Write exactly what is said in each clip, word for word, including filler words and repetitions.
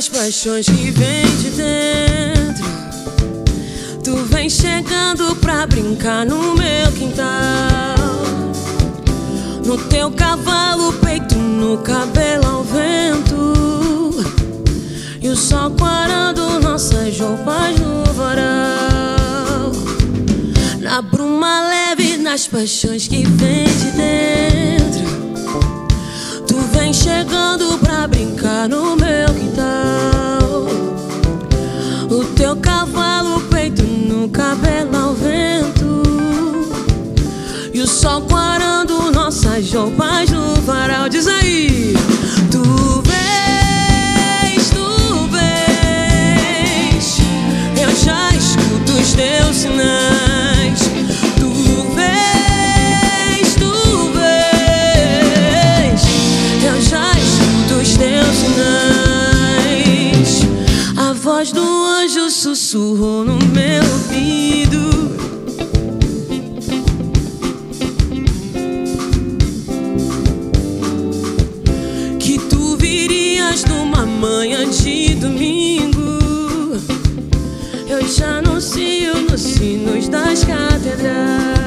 das paixões que vem de dentro. Tu vem chegando pra brincar no meu quintal. No teu cavalo, peito no cabelo ao vento, e o sol quarando nossas roupas no varal. Na bruma leve, nas paixões que vem de dentro, tu vem chegando pra brincar no meu quintal. O teu cavalo, peito no cabelo ao vento, e o sol quarando nossas roupas no varal. Diz aí! Tu vês, tu vês, eu já escuto os teus sinais. Tu vês, tu vês, eu já escuto os teus sinais. A voz do anjo sussurrou no meu ouvido, que tu virias numa manhã de domingo. Eu te anuncio nos sinos das catedrais.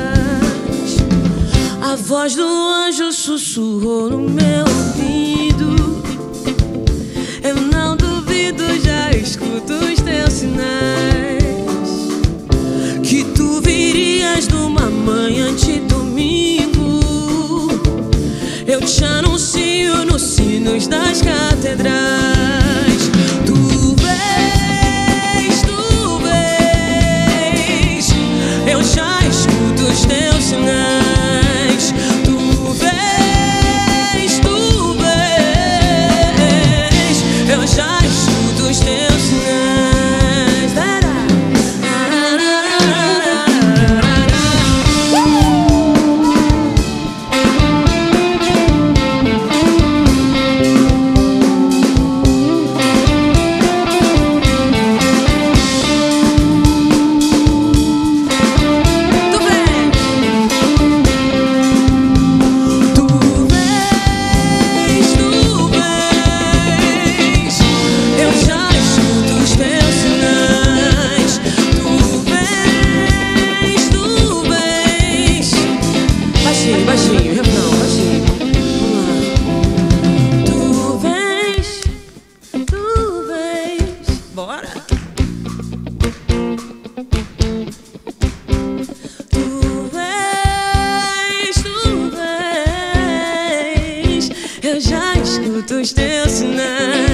A voz do anjo sussurrou no meu ouvido, eu não duvido, já escuto os teus sinais. Que tu virias numa manhã de domingo. Eu te anuncio nos sinos das catedrais. Tu vês, tu vês, eu já escuto os teus sinais. Tu vês, tu vês, eu já escuto os teus sinais. Baixinho, refrão, baixinho. Vamos lá. Tu vês, tu vês, bora. Tu vês, tu vês, eu já escuto os teus sinais.